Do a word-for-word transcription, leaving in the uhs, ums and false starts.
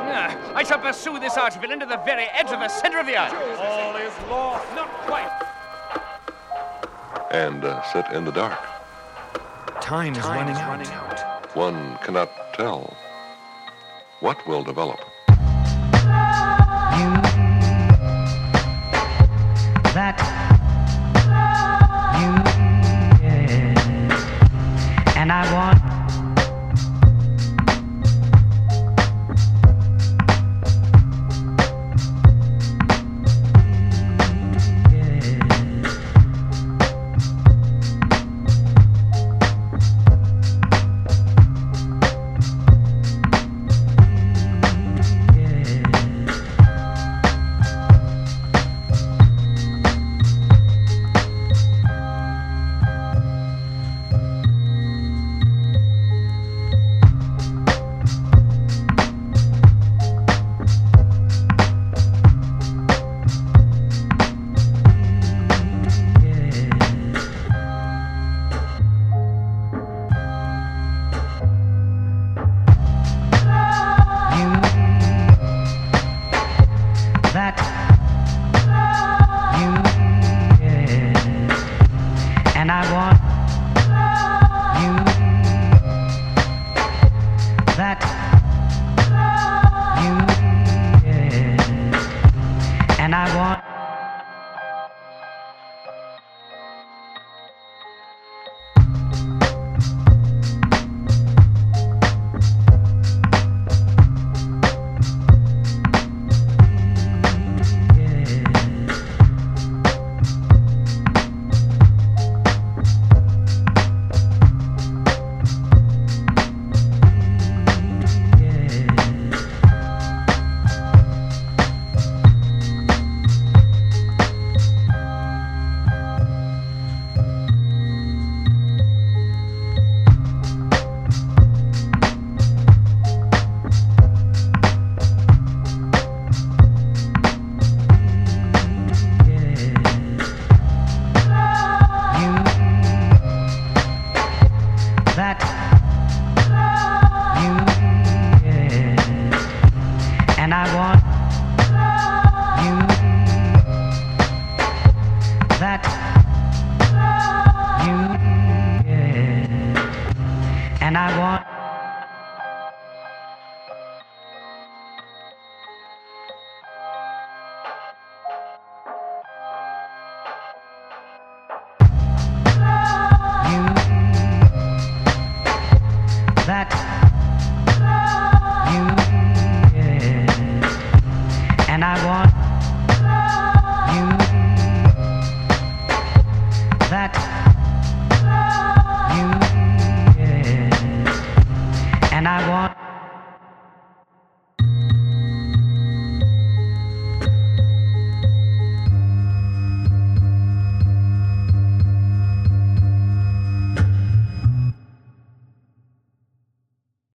Ah, I shall pursue this archville into the very edge of the center of the island. All is lost. Not quite. And uh, sit in the dark. Time is Time running, is out. running out. One cannot tell what will develop. You, that you, yes, and I want that you, yes, and I want you, that you, yes, and I want that you, yes, and I want